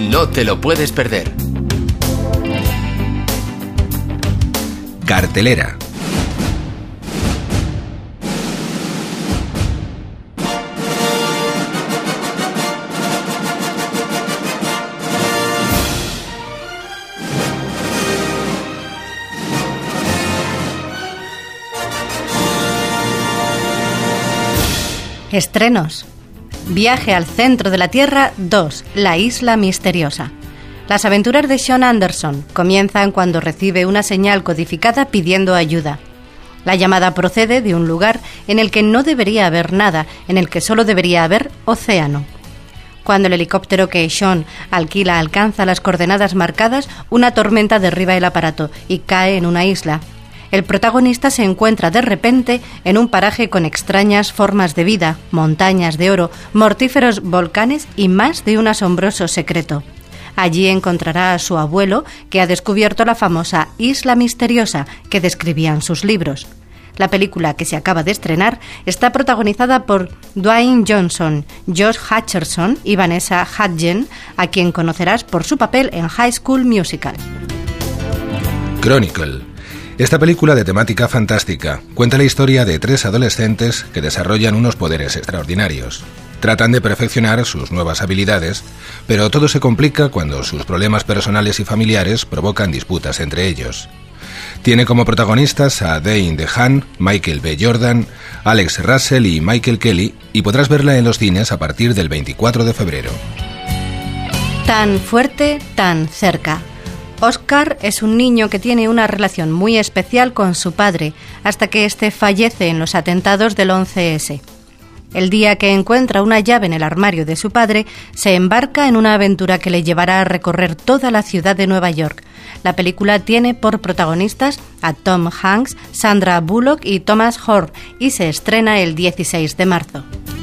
No te lo puedes perder. Cartelera. Estrenos. Viaje al centro de la Tierra 2, la isla misteriosa. Las aventuras de Sean Anderson comienzan cuando recibe una señal codificada pidiendo ayuda. La llamada procede de un lugar en el que no debería haber nada, en el que solo debería haber océano. Cuando el helicóptero que Sean alquila alcanza las coordenadas marcadas, una tormenta derriba el aparato y cae en una isla. El protagonista se encuentra de repente en un paraje con extrañas formas de vida, montañas de oro, mortíferos volcanes y más de un asombroso secreto. Allí encontrará a su abuelo, que ha descubierto la famosa Isla Misteriosa que describía en sus libros. La película, que se acaba de estrenar, está protagonizada por Dwayne Johnson, Josh Hutcherson y Vanessa Hudgens, a quien conocerás por su papel en High School Musical. Chronicle. Esta película de temática fantástica cuenta la historia de 3 adolescentes que desarrollan unos poderes extraordinarios. Tratan de perfeccionar sus nuevas habilidades, pero todo se complica cuando sus problemas personales y familiares provocan disputas entre ellos. Tiene como protagonistas a Dane DeHaan, Michael B. Jordan, Alex Russell y Michael Kelly, y podrás verla en los cines a partir del 24 de febrero. Tan fuerte, tan cerca. Oscar es un niño que tiene una relación muy especial con su padre, hasta que éste fallece en los atentados del 11S. El día que encuentra una llave en el armario de su padre, se embarca en una aventura que le llevará a recorrer toda la ciudad de Nueva York. La película tiene por protagonistas a Tom Hanks, Sandra Bullock y Thomas Howard y se estrena el 16 de marzo.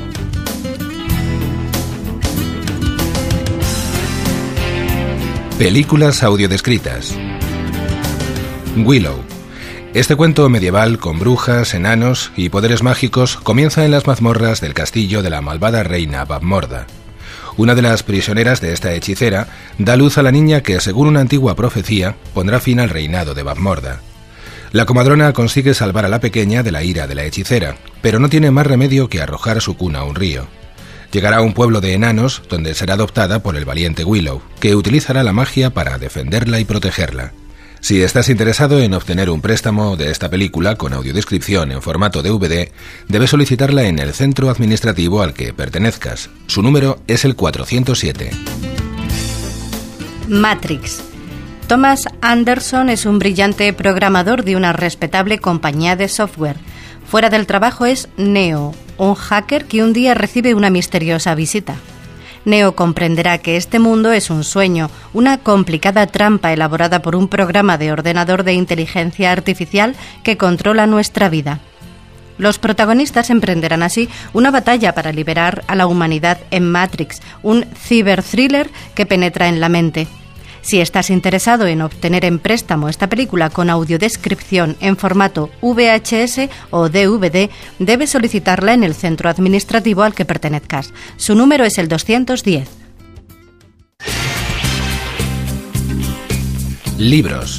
Películas audiodescritas. Willow. Este cuento medieval con brujas, enanos y poderes mágicos comienza en las mazmorras del castillo de la malvada reina Bavmorda. Una de las prisioneras de esta hechicera da luz a la niña que, según una antigua profecía, pondrá fin al reinado de Bavmorda. La comadrona consigue salvar a la pequeña de la ira de la hechicera, pero no tiene más remedio que arrojar su cuna a un río. Llegará a un pueblo de enanos donde será adoptada por el valiente Willow, que utilizará la magia para defenderla y protegerla. Si estás interesado en obtener un préstamo de esta película con audiodescripción en formato DVD, debes solicitarla en el centro administrativo al que pertenezcas. Su número es el 407. Matrix. Thomas Anderson es un brillante programador de una respetable compañía de software. Fuera del trabajo es Neo, un hacker que un día recibe una misteriosa visita. Neo comprenderá que este mundo es un sueño, una complicada trampa elaborada por un programa de ordenador de inteligencia artificial que controla nuestra vida. Los protagonistas emprenderán así una batalla para liberar a la humanidad en Matrix, un ciberthriller que penetra en la mente. Si estás interesado en obtener en préstamo esta película con audiodescripción en formato VHS o DVD, debes solicitarla en el centro administrativo al que pertenezcas. Su número es el 210. Libros.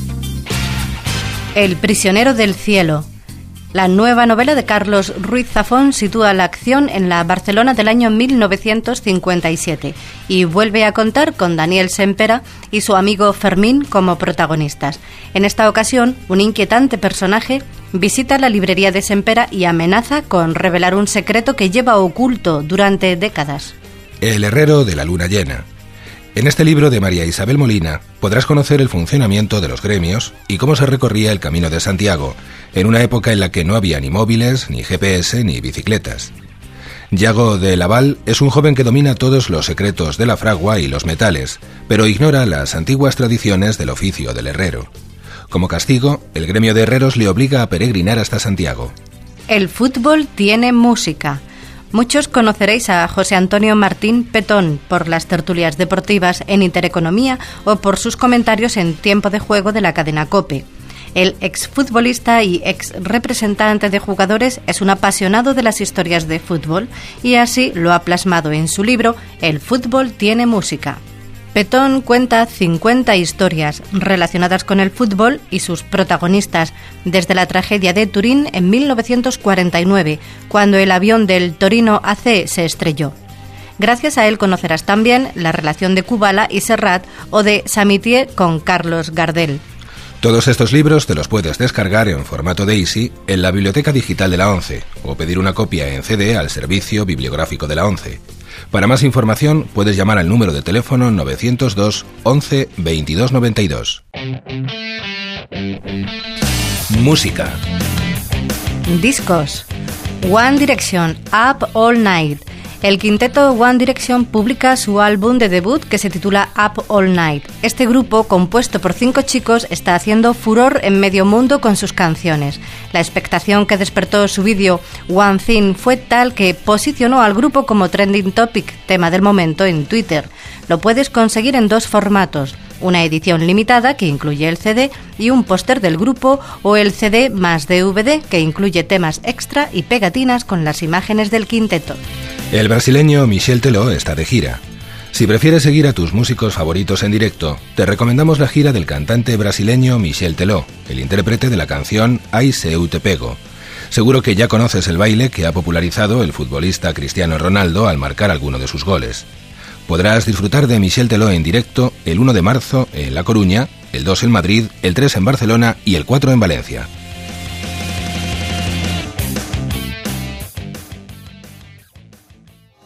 El prisionero del cielo. La nueva novela de Carlos Ruiz Zafón sitúa la acción en la Barcelona del año 1957 y vuelve a contar con Daniel Sempera y su amigo Fermín como protagonistas. En esta ocasión, un inquietante personaje visita la librería de Sempera y amenaza con revelar un secreto que lleva oculto durante décadas. El herrero de la luna llena. En este libro de María Isabel Molina podrás conocer el funcionamiento de los gremios y cómo se recorría el Camino de Santiago, en una época en la que no había ni móviles, ni GPS, ni bicicletas. Yago de Laval es un joven que domina todos los secretos de la fragua y los metales, pero ignora las antiguas tradiciones del oficio del herrero. Como castigo, el gremio de herreros le obliga a peregrinar hasta Santiago. El fútbol tiene música. Muchos conoceréis a José Antonio Martín Petón por las tertulias deportivas en Intereconomía o por sus comentarios en Tiempo de Juego de la cadena COPE. El exfutbolista y exrepresentante de jugadores es un apasionado de las historias de fútbol y así lo ha plasmado en su libro El fútbol tiene música. Petón cuenta 50 historias relacionadas con el fútbol y sus protagonistas, desde la tragedia de Turín en 1949, cuando el avión del Torino AC se estrelló. Gracias a él conocerás también la relación de Kubala y Serrat o de Samitier con Carlos Gardel. Todos estos libros te los puedes descargar en formato DAISY en la Biblioteca Digital de la ONCE o pedir una copia en CD al Servicio Bibliográfico de la ONCE. Para más información puedes llamar al número de teléfono 902 11 22 92. Música. Discos. One Direction, Up All Night. El quinteto One Direction publica su álbum de debut que se titula Up All Night. Este grupo, compuesto por 5 chicos, está haciendo furor en medio mundo con sus canciones. La expectación que despertó su vídeo One Thing fue tal que posicionó al grupo como trending topic, tema del momento en Twitter. Lo puedes conseguir en 2 formatos, una edición limitada que incluye el CD y un póster del grupo, o el CD más DVD que incluye temas extra y pegatinas con las imágenes del quinteto. El brasileño Michel Teló está de gira. Si prefieres seguir a tus músicos favoritos en directo, te recomendamos la gira del cantante brasileño Michel Teló, el intérprete de la canción Ai Se Eu Te Pego. Seguro que ya conoces el baile que ha popularizado el futbolista Cristiano Ronaldo al marcar alguno de sus goles. Podrás disfrutar de Michel Teló en directo el 1 de marzo en La Coruña, el 2 en Madrid, el 3 en Barcelona y el 4 en Valencia.